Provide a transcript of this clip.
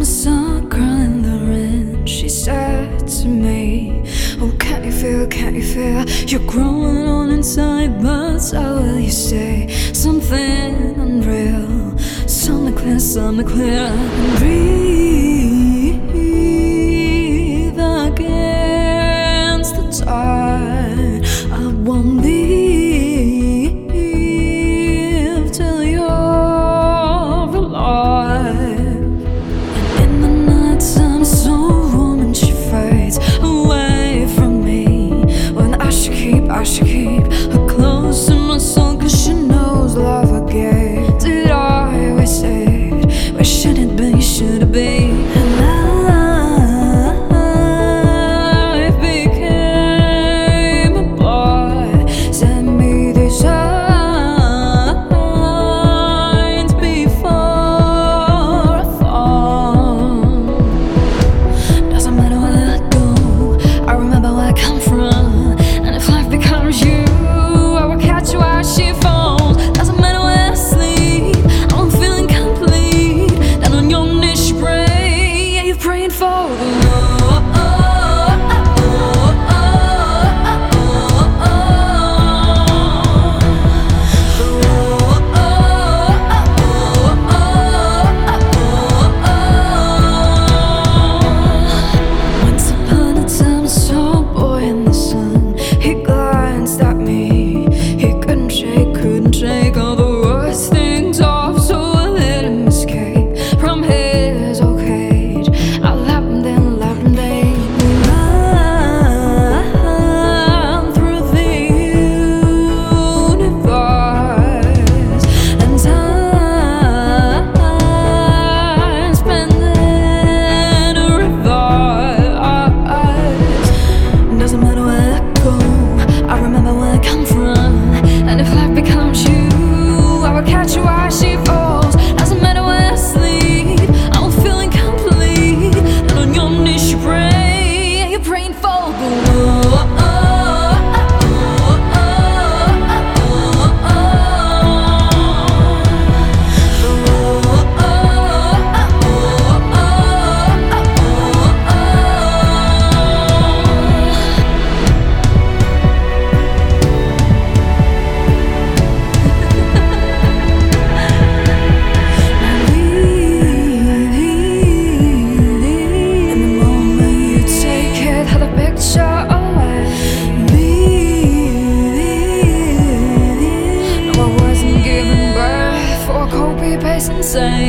a sucker in the rain. She said to me, oh, can't you feel you're growing on inside? But so will you say something unreal, something clear, and breathe against the tide. I won't leave till you're alive. And in the nighttime, so warm and she fades away from me, when I should keep her close to my soul, 'cause she knows love I gave. Did I waste it? Where should it be? Should it be? And I became a boy. Send me these signs before I fall. Doesn't matter where I go, I remember where I come from. And if life becomes you, I will catch you as she falls. Doesn't matter where I sleep, I'm feeling complete. Down on your knees you pray, yeah, you're praying for the love. Once upon a time, I saw a boy in the sun. He glanced at me, he couldn't shake all the worst things off, so I let him escape from his old cage. I left him then, they run through the universe, and time spent in a reverse. Doesn't matter where I go, I remember where I come from. And if life becomes you, I will catch you as she falls. Doesn't matter where I sleep, I'm feeling complete. And on your knees you pray, and you're praying for the world. Say